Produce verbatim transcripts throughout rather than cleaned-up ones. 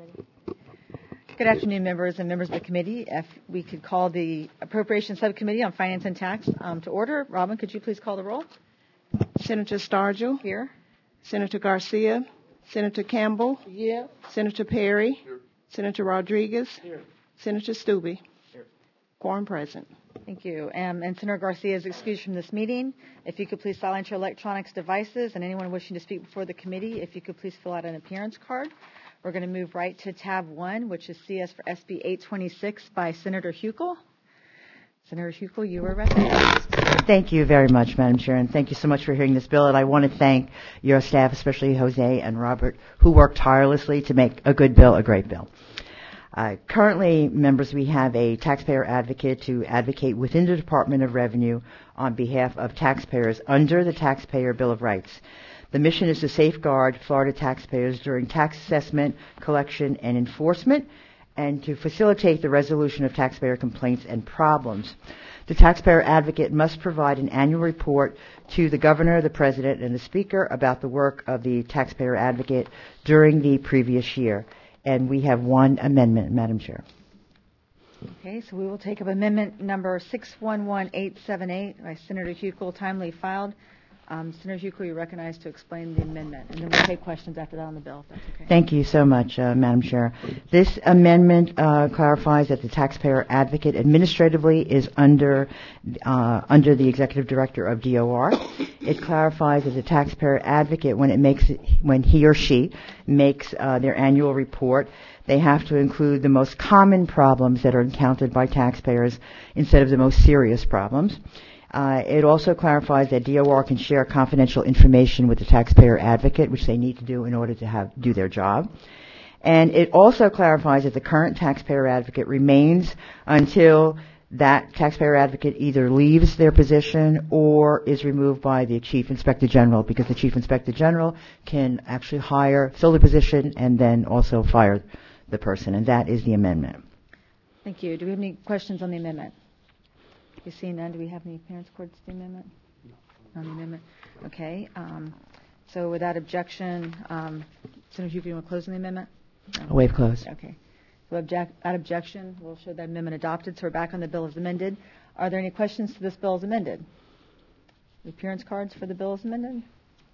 Good afternoon, members and members of the committee. If we could call the Appropriations Subcommittee on Finance and Tax um, to order. Robin, could you please call the roll? Senator Stargell. Here. Senator Garcia. Senator Campbell. Here. Senator Perry. Here. Senator Rodriguez. Here. Senator Stubbe. Here. Quorum present. Thank you. Um, and Senator Garcia is excused from this meeting. If you could please silence your electronics devices, and anyone wishing to speak before the committee, if you could please fill out an appearance card. We're going to move right to tab one, which is C S for S B eight twenty-six by Senator Huckel. Senator Huckel, you are recognized. Thank you very much, Madam Chair, and thank you so much for hearing this bill. And I want to thank your staff, especially Jose and Robert, who worked tirelessly to make a good bill a great bill. Uh, currently, members, we have a taxpayer advocate to advocate within the Department of Revenue on behalf of taxpayers under the Taxpayer Bill of Rights. The mission is to safeguard Florida taxpayers during tax assessment, collection, and enforcement, and to facilitate the resolution of taxpayer complaints and problems. The taxpayer advocate must provide an annual report to the governor, the president, and the speaker about the work of the taxpayer advocate during the previous year. And we have one amendment, Madam Chair. Okay, so we will take up amendment number six one one eight seven eight by Senator Huckel, timely filed. Um, Senator Huckel, you're recognized to explain the amendment, and then we'll take questions after that on the bill, if that's okay. Thank you so much, uh, Madam Chair. This amendment uh, clarifies that the taxpayer advocate administratively is under uh, under the executive director of D O R. It clarifies that the taxpayer advocate, when it makes when he or she makes uh, their annual report, they have to include the most common problems that are encountered by taxpayers instead of the most serious problems. Uh, it also clarifies that D O R can share confidential information with the taxpayer advocate, which they need to do in order to have do their job. And it also clarifies that the current taxpayer advocate remains until that taxpayer advocate either leaves their position or is removed by the Chief Inspector General, because the Chief Inspector General can actually hire, fill the position, and then also fire the person. And that is the amendment. Thank you. Do we have any questions on the amendment? You see none. Do we have any appearance cards to the amendment? No. On the amendment? Okay. Um, so without objection, um, Senator Huckel, you want to close on the amendment? No. Waive close. Okay. So object, without objection, we'll show that amendment adopted. So we're back on the bill as amended. Are there any questions to this bill as amended? The appearance cards for the bill as amended?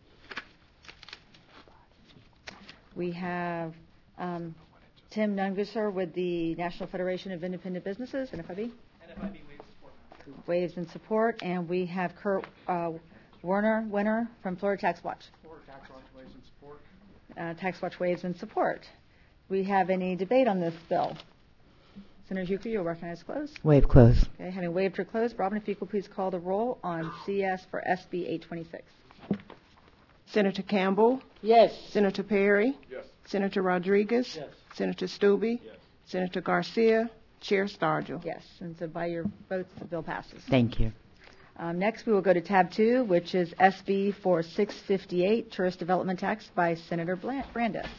We have um, Tim Nungesser with the National Federation of Independent Businesses, N F I B. N F I B Waves in support, and we have Kurt uh, Werner Winner from Florida Tax Watch. Florida Tax Watch waves in support. Uh, Tax Watch waves in support. We have any debate on this bill? Senator Huckel, you'll recognize close. Waive close. Okay, having waived or closed, Robin, if you could please call the roll on C S for S B eight twenty-six. Senator Campbell. Yes. Senator Perry. Yes. Senator Rodriguez. Yes. Senator Stubbe. Yes. Senator Garcia. Chair Stargell. Yes, and so by your votes, the bill passes. Thank you. Um, next, we will go to tab two, which is S B for six fifty-eight, Tourist Development Tax by Senator Brandes.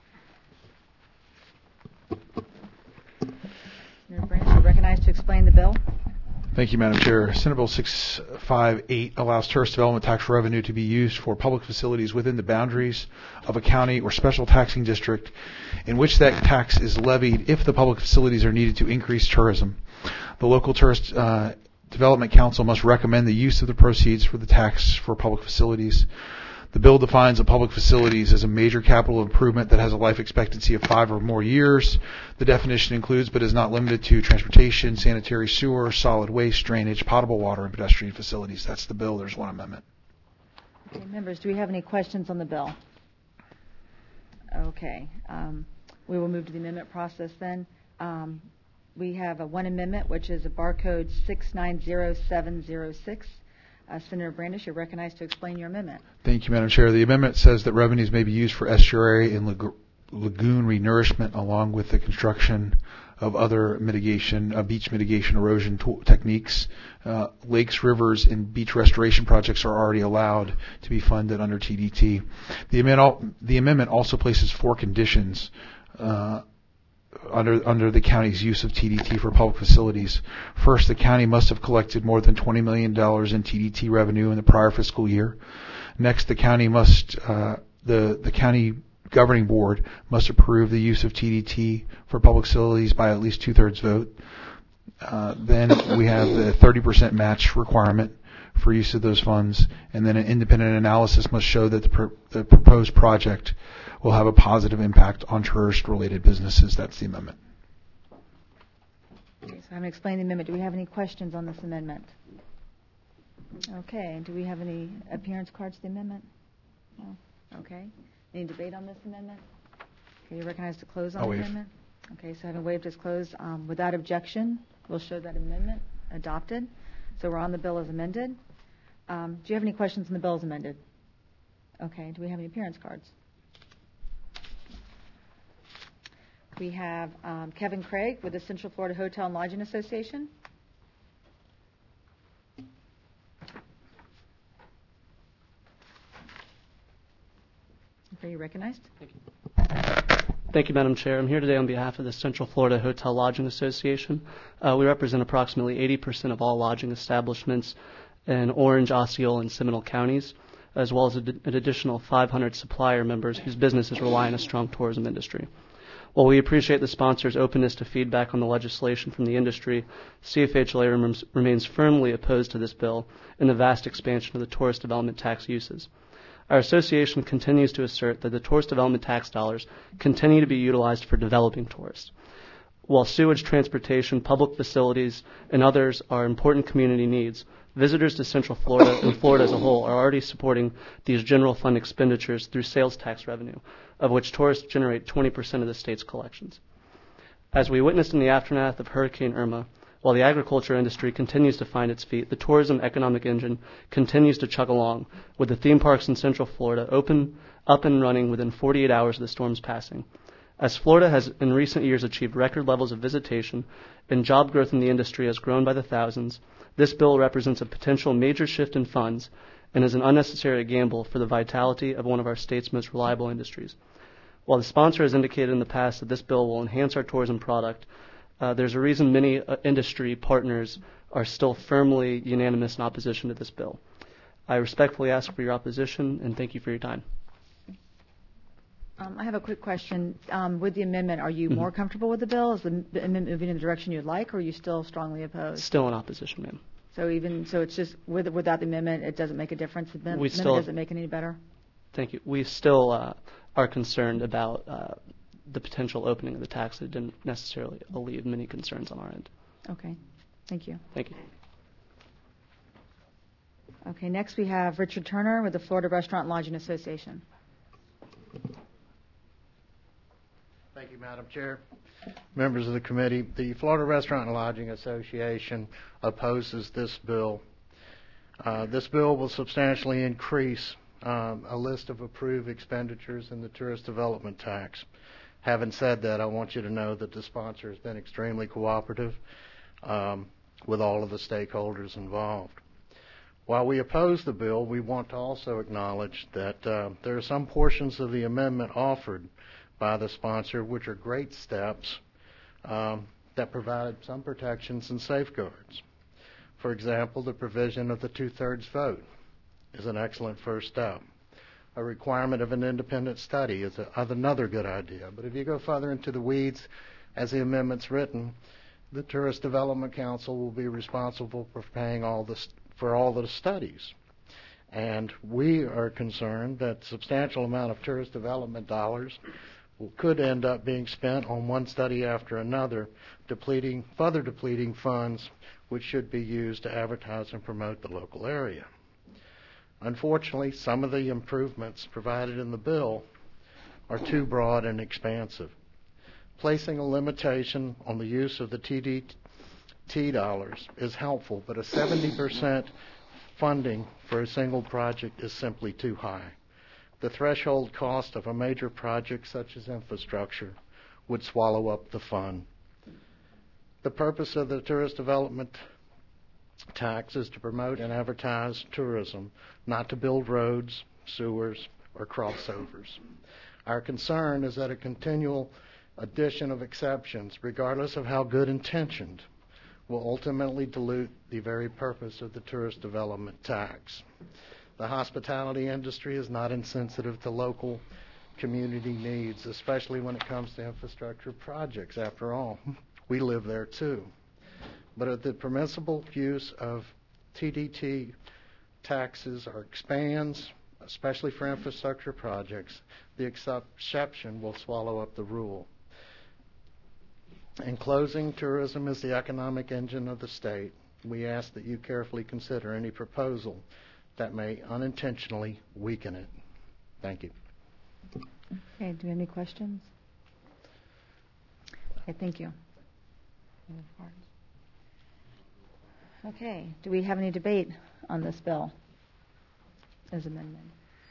Senator Brandes, you're recognized to explain the bill. Thank you, Madam Chair. Senate Bill six fifty-eight allows tourist development tax revenue to be used for public facilities within the boundaries of a county or special taxing district in which that tax is levied if the public facilities are needed to increase tourism. The local tourist uh, development council must recommend the use of the proceeds for the tax for public facilities. The bill defines a public facilities as a major capital improvement that has a life expectancy of five or more years. The definition includes, but is not limited to, transportation, sanitary sewer, solid waste, drainage, potable water, and pedestrian facilities. That's the bill. There's one amendment. Okay, members, do we have any questions on the bill? Okay. Um, we will move to the amendment process then. Um, we have a one amendment, which is a barcode six nine zero seven zero six. Uh, Senator Brandes, you're recognized to explain your amendment. Thank you, Madam Chair. The amendment says that revenues may be used for estuary and lag- lagoon renourishment along with the construction of other mitigation, uh, beach mitigation erosion to- techniques. Uh, lakes, rivers, and beach restoration projects are already allowed to be funded under T D T. The, amend- al- the amendment also places four conditions uh, under under the county's use of T D T for public facilities. First, the county must have collected more than twenty million dollars in T D T revenue in the prior fiscal year. Next, the county must uh, the the county governing board must approve the use of T D T for public facilities by at least two-thirds vote. Uh, then we have the thirty percent match requirement for use of those funds, and then an independent analysis must show that the, pr- the proposed project will have a positive impact on tourist-related businesses. That's the amendment. Okay, so I haven't explained the amendment. Do we have any questions on this amendment? Okay, do we have any appearance cards to the amendment? No. Okay. Any debate on this amendment? Okay, you recognize to close on I'll the waive. amendment? Okay, so having waived is closed. Um, without objection, we'll show that amendment adopted. So we're on the bill as amended. Um, do you have any questions on the bill as amended? Okay, do we have any appearance cards? We have um, Kevin Craig with the Central Florida Hotel and Lodging Association. Okay, you recognized? Thank you, Madam Chair. I'm here today on behalf of the Central Florida Hotel Lodging Association. Uh, we represent approximately eighty percent of all lodging establishments in Orange, Osceola, and Seminole counties, as well as an additional five hundred supplier members whose businesses rely on a strong tourism industry. While we appreciate the sponsor's openness to feedback on the legislation from the industry, C F H L A remains, remains firmly opposed to this bill and the vast expansion of the tourist development tax uses. Our association continues to assert that the tourist development tax dollars continue to be utilized for developing tourists. While sewage, transportation, public facilities, and others are important community needs, visitors to Central Florida and Florida as a whole are already supporting these general fund expenditures through sales tax revenue, of which tourists generate twenty percent of the state's collections. As we witnessed in the aftermath of Hurricane Irma, while the agriculture industry continues to find its feet, the tourism economic engine continues to chug along, with the theme parks in Central Florida open, up and running within forty-eight hours of the storm's passing. As Florida has in recent years achieved record levels of visitation and job growth in the industry has grown by the thousands, this bill represents a potential major shift in funds and is an unnecessary gamble for the vitality of one of our state's most reliable industries. While the sponsor has indicated in the past that this bill will enhance our tourism product, uh, there's a reason many uh, industry partners are still firmly unanimous in opposition to this bill. I respectfully ask for your opposition and thank you for your time. Um, I have a quick question. Um, with the amendment, are you more comfortable with the bill? Is the the amendment moving in the direction you'd like, or are you still strongly opposed? Still in opposition, ma'am. So even so, it's just with without the amendment, it doesn't make a difference. The amendment We still- doesn't make it any better. Thank you. We still uh, are concerned about uh, the potential opening of the tax. It didn't necessarily alleviate many concerns on our end. Okay, thank you. Thank you. Okay, next we have Richard Turner with the Florida Restaurant and Lodging Association. Thank you, Madam Chair. Members of the committee, the Florida Restaurant and Lodging Association opposes this bill. Uh, this bill will substantially increase um, a list of approved expenditures in the tourist development tax. Having said that, I want you to know that the sponsor has been extremely cooperative um, with all of the stakeholders involved. While we oppose the bill, we want to also acknowledge that uh, there are some portions of the amendment offered by the sponsor which are great steps um, that provide some protections and safeguards. For example, the provision of the two-thirds vote is an excellent first step. A requirement of an independent study is a, of another good idea. But if you go further into the weeds, as the amendment's written, the Tourist Development Council will be responsible for paying all the st- for all the studies. And we are concerned that a substantial amount of tourist development dollars could end up being spent on one study after another, depleting, further depleting funds which should be used to advertise and promote the local area. Unfortunately, some of the improvements provided in the bill are too broad and expansive. Placing a limitation on the use of the T D T dollars is helpful, but a seventy percent funding for a single project is simply too high. The threshold cost of a major project such as infrastructure would swallow up the fund. The purpose of the tourist development tax is to promote and advertise tourism, not to build roads, sewers, or crossovers. Our concern is that a continual addition of exceptions, regardless of how good intentioned, will ultimately dilute the very purpose of the tourist development tax. The hospitality industry is not insensitive to local community needs, especially when it comes to infrastructure projects. After all, we live there too. But the permissible use of T D T taxes or expands, especially for infrastructure projects, the exception will swallow up the rule. In closing, tourism is the economic engine of the state. We ask that you carefully consider any proposal that may unintentionally weaken it. Thank you. Okay, do we have any questions? Okay, thank you. Okay, do we have any debate on this bill as amendment?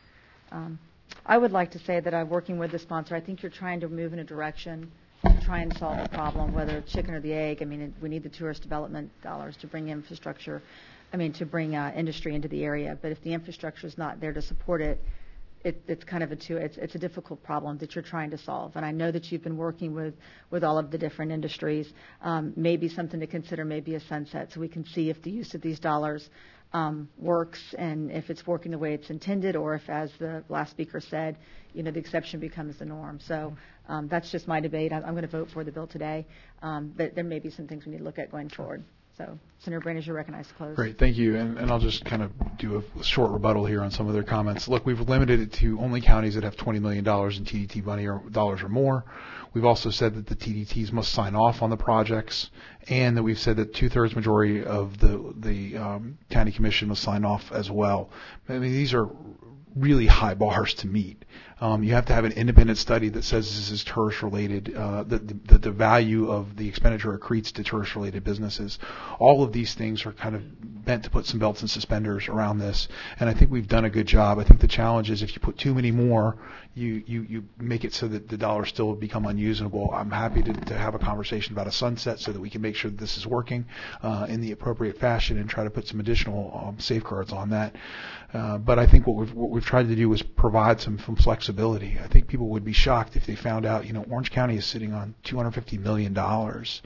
Um, I would like to say that I'm working with the sponsor. I think you're trying to move in a direction to try and solve a problem, whether it's chicken or the egg. I mean, it, we need the tourist development dollars to bring infrastructure, I mean, to bring uh, industry into the area. But if the infrastructure is not there to support it, It, it's kind of a two, it's, it's a difficult problem that you're trying to solve. And I know that you've been working with, with all of the different industries. Um, maybe something to consider, maybe a sunset, so we can see if the use of these dollars um, works and if it's working the way it's intended, or if, as the last speaker said, you know, the exception becomes the norm. So um, that's just my debate. I'm, I'm going to vote for the bill today, um, but there may be some things we need to look at going forward. So, Senator Brandes, you're recognized to close. Great, thank you. And, and I'll just kind of do a short rebuttal here on some of their comments. Look, we've limited it to only counties that have twenty million dollars in T D T money or dollars or more. We've also said that the T D Ts must sign off on the projects, and that we've said that two-thirds majority of the the um, county commission must sign off as well. I mean, these are really high bars to meet. Um, you have to have an independent study that says this is tourist-related, uh, that the, the value of the expenditure accretes to tourist-related businesses. All of these things are kind of bent to put some belts and suspenders around this, and I think we've done a good job. I think the challenge is if you put too many more, you, you, you make it so that the dollars still become unusable. I'm happy to, to have a conversation about a sunset so that we can make sure that this is working uh, in the appropriate fashion and try to put some additional um, safeguards on that. Uh, but I think what we've, what we've tried to do is provide some, some flexibility. I think people would be shocked if they found out, you know, Orange County is sitting on two hundred fifty million dollars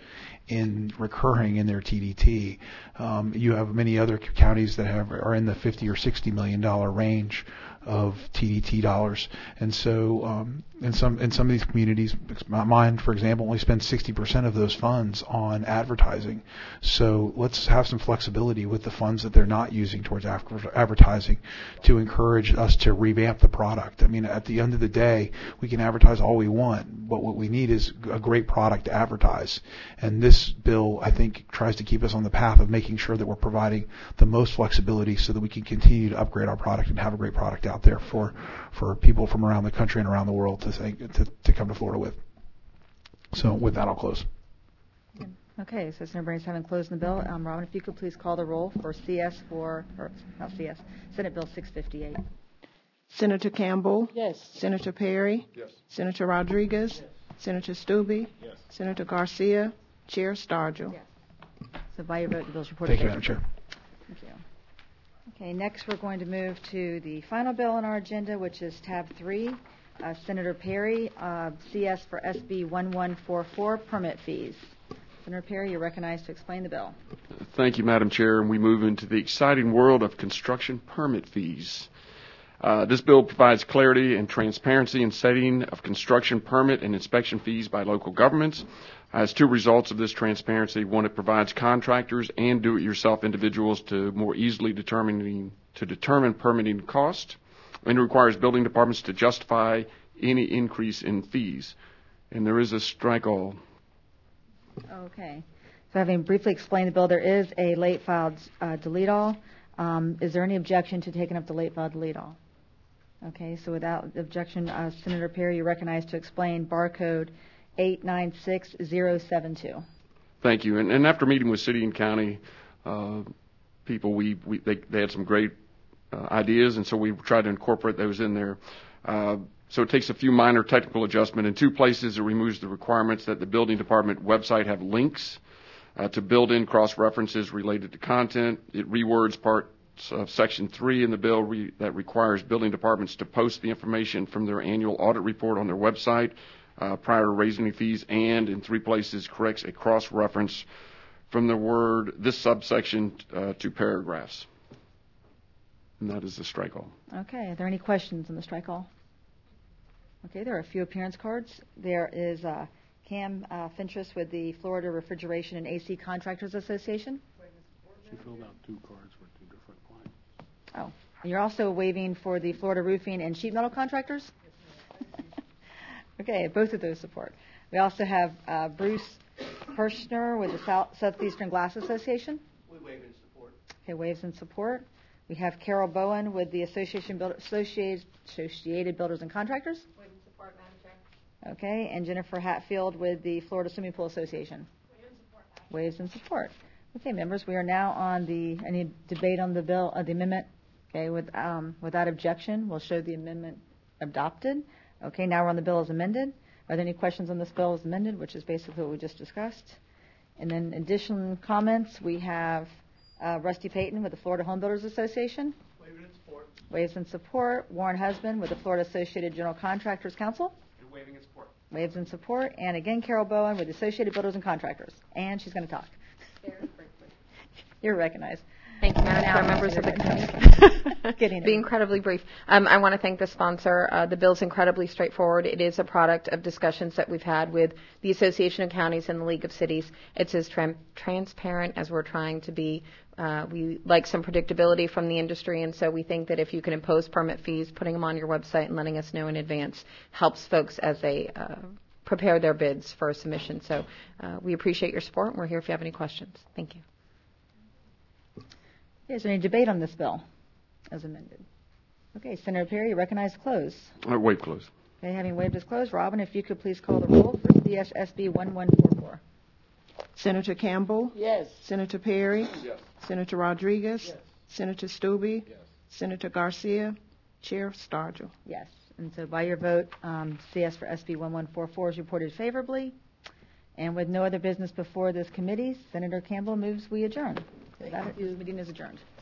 in recurring in their T D T. Um, you have many other counties that have are in the fifty or sixty million dollar range of T D T dollars, and so um, in some in some of these communities, mine, for example, only spends sixty percent of those funds on advertising. So let's have some flexibility with the funds that they're not using towards advertising to encourage us to revamp the product. I mean, at the end of the day, we can advertise all we want, but what we need is a great product to advertise. And this bill, I think, tries to keep us on the path of making sure that we're providing the most flexibility so that we can continue to upgrade our product and have a great product out there for, for people from around the country and around the world to, think, to, to come to Florida with. So with that, I'll close. Okay, so Senator Brandes having closed the bill. Um, Robin, if you could please call the roll for C S for, or not C S, Senate Bill six fifty-eight. Senator Campbell? Yes. Senator Perry? Yes. Senator Rodriguez? Yes. Senator Stubbe? Yes. Senator Garcia? Chair Stargell? Yes. So by your vote, the bill's reported. Thank you, Madam Chair. Thank you. Okay, next we're going to move to the final bill on our agenda, which is tab three, uh, Senator Perry, uh, C S for S B one one four four, permit fees. Senator Perry, you're recognized to explain the bill. Thank you, Madam Chair, and we move into the exciting world of construction permit fees. Uh, this bill provides clarity and transparency in setting of construction permit and inspection fees by local governments. As two results of this transparency: one, it provides contractors and do-it-yourself individuals to more easily determining to determine permitting cost, and it requires building departments to justify any increase in fees. And there is a strike all. Okay. So having briefly explained the bill, there is a late filed uh, delete all. Um, is there any objection to taking up the late filed delete all? Okay, so without objection, uh, Senator Perry, you're recognized to explain barcode eight nine six zero seven two. Thank you. And, and after meeting with city and county uh, people, we, we they, they had some great uh, ideas, and so we tried to incorporate those in there. Uh, so it takes a few minor technical adjustment. In two places, it removes the requirements that the building department website have links uh, to build in cross-references related to content. It rewords parts of Section three in the bill re that requires building departments to post the information from their annual audit report on their website Uh, prior to raising any fees, and in three places corrects a cross-reference from the word this subsection uh, to paragraphs. And that is the strike all. Okay, are there any questions on the strike all? Okay, there are a few appearance cards. There is uh, Cam uh, Fentress with the Florida Refrigeration and A C Contractors Association. She filled out two cards for two different clients. Oh, you're also waiving for the Florida Roofing and Sheet Metal Contractors? Okay, both of those support. We also have uh, Bruce Kirschner with the South, Southeastern Glass Association. We waive in support. Okay, waves in support. We have Carol Bowen with the Association Build, Associated, Associated Builders and Contractors. Waive in support, Madam Chair. Okay, and Jennifer Hatfield with the Florida Swimming Pool Association. Waive in support, Madam Chair. Waves in support. Okay, members, we are now on the, any debate on the bill, uh, the amendment? Okay, with, um, without objection, we'll show the amendment adopted. Okay, now we're on the bill as amended. Are there any questions on this bill as amended, which is basically what we just discussed? And then additional comments, we have uh, Rusty Payton with the Florida Home Builders Association. Waive in support. Waves in support. Warren Husband with the Florida Associated General Contractors Council. And waiving in support. Waves in support. And again, Carol Bowen with the Associated Builders and Contractors. And she's going to talk. Very briefly. You're recognized. Thank you, Madam Chair, members of the committee. Getting Be it. incredibly brief. Um, I want to thank the sponsor. Uh, the bill's incredibly straightforward. It is a product of discussions that we've had with the Association of Counties and the League of Cities. It's as tran- transparent as we're trying to be. Uh, we like some predictability from the industry, and so we think that if you can impose permit fees, putting them on your website and letting us know in advance helps folks as they uh, prepare their bids for a submission. So uh, we appreciate your support, and we're here if you have any questions. Thank you. Is there any debate on this bill as amended? Okay, Senator Perry, you recognize close. Uh, waive close. Okay, having waived as closed, Robin, if you could please call the roll for C S S B one one four four. Senator Campbell. Yes. Senator Perry. Yes. Senator Rodriguez. Yes. Senator Stubbe. Yes. Senator Garcia. Chair Stargel. Yes, and so by your vote, um, C S for S B one one four four is reported favorably. And with no other business before this committee, Senator Campbell moves we adjourn. So that, this meeting is adjourned.